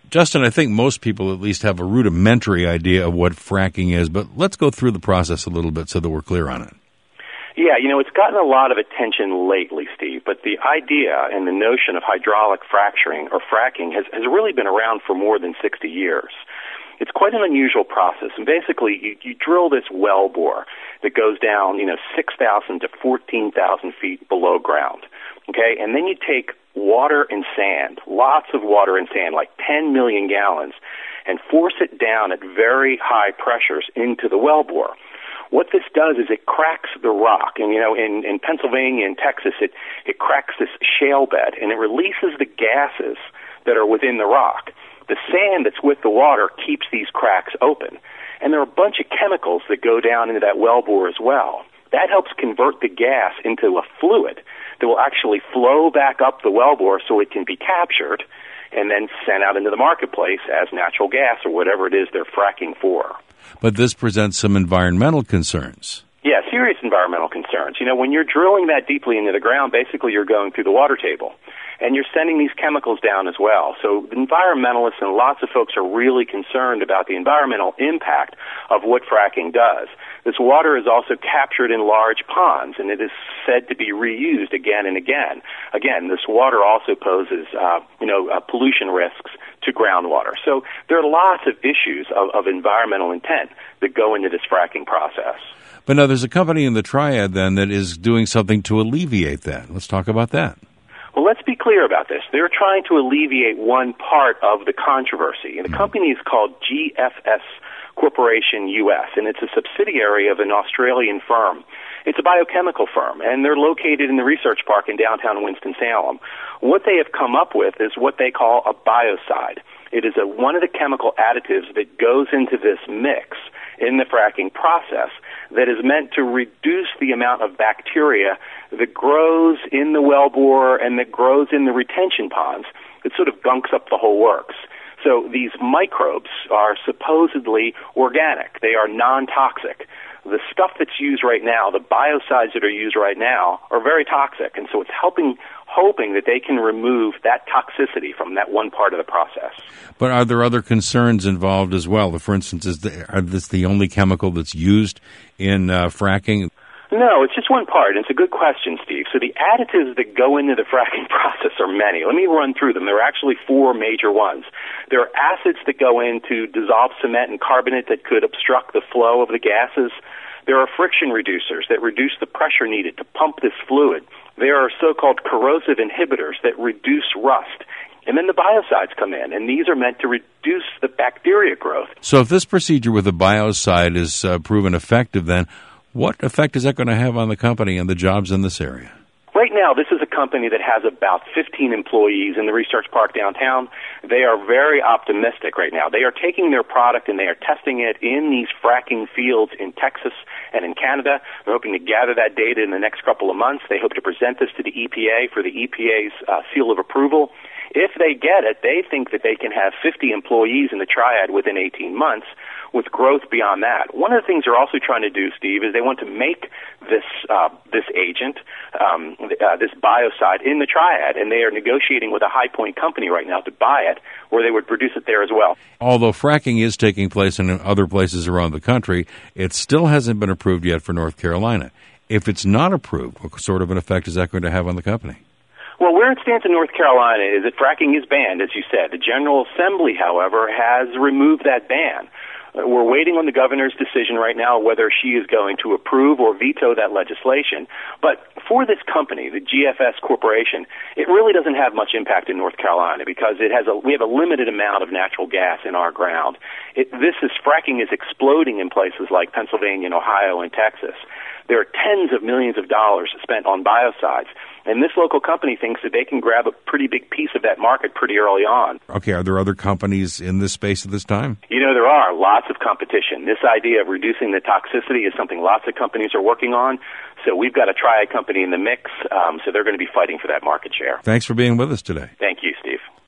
Justin, I think most people at least have a rudimentary idea of what fracking is, but let's go through the process a little bit so that we're clear on it. Yeah, it's gotten a lot of attention lately, Steve, but the idea and the notion of hydraulic fracturing or fracking has really been around for more than 60 years. It's quite an unusual process, and basically you drill this well bore that goes down, 6,000 to 14,000 feet below ground, okay? And then you take water and sand, lots of water and sand, like 10 million gallons, and force it down at very high pressures into the well bore. What this does is it cracks the rock, and in Pennsylvania and Texas, it cracks this shale bed, and it releases the gases that are within the rock. The sand that's with the water keeps these cracks open, and there are a bunch of chemicals that go down into that well bore as well. That helps convert the gas into a fluid that will actually flow back up the well bore so it can be captured and then sent out into the marketplace as natural gas or whatever it is they're fracking for. But this presents some environmental concerns. Yeah, serious environmental concerns. When you're drilling that deeply into the ground, basically you're going through the water table, and you're sending these chemicals down as well. So environmentalists and lots of folks are really concerned about the environmental impact of what fracking does. This water is also captured in large ponds, and it is said to be reused again and again. Again, this water also poses, pollution risks to groundwater. So there are lots of issues of environmental intent that go into this fracking process. But now there's a company in the Triad then that is doing something to alleviate that. Let's talk about that. Well, let's be clear about this. They're trying to alleviate one part of the controversy. And the company is called GFS Corporation US, and it's a subsidiary of an Australian firm. It's a biochemical firm, and they're located in the research park in downtown Winston-Salem. What they have come up with is what they call a biocide. It is one of the chemical additives that goes into this mix in the fracking process that is meant to reduce the amount of bacteria that grows in the wellbore and that grows in the retention ponds. It sort of gunks up the whole works. So these microbes are supposedly organic. They are non-toxic. The stuff that's used right now, the biocides that are used right now, are very toxic, and so it's hoping that they can remove that toxicity from that one part of the process. But are there other concerns involved as well? For instance, is this the only chemical that's used in fracking? No, it's just one part. It's a good question, Steve. So the additives that go into the fracking process are many. Let me run through them. There are actually four major ones. There are acids that go in to dissolve cement and carbonate that could obstruct the flow of the gases. There are friction reducers that reduce the pressure needed to pump this fluid. There are so-called corrosive inhibitors that reduce rust. And then the biocides come in, and these are meant to reduce the bacteria growth. So if this procedure with a biocide is proven effective, then what effect is that going to have on the company and the jobs in this area? Right now, this is a company that has about 15 employees in the research park downtown. They are very optimistic right now. They are taking their product and they are testing it in these fracking fields in Texas and in Canada. They're hoping to gather that data in the next couple of months. They hope to present this to the EPA for the EPA's seal of approval. If they get it, they think that they can have 50 employees in the Triad within 18 months with growth beyond that. One of the things they're also trying to do, Steve, is they want to make this agent, this biocide, in the Triad, and they are negotiating with a High Point company right now to buy it, where they would produce it there as well. Although fracking is taking place in other places around the country, it still hasn't been approved yet for North Carolina. If it's not approved, what sort of an effect is that going to have on the company? Well, where it stands in North Carolina is that fracking is banned, as you said. The General Assembly, however, has removed that ban. We're waiting on the governor's decision right now whether she is going to approve or veto that legislation. But for this company, the GFS Corporation, it really doesn't have much impact in North Carolina because we have a limited amount of natural gas in our ground. Fracking is exploding in places like Pennsylvania and Ohio and Texas. There are tens of millions of dollars spent on biocides. And this local company thinks that they can grab a pretty big piece of that market pretty early on. Okay, are there other companies in this space at this time? There are lots of competition. This idea of reducing the toxicity is something lots of companies are working on. So we've got a Triad company in the mix, so they're going to be fighting for that market share. Thanks for being with us today. Thank you, Steve.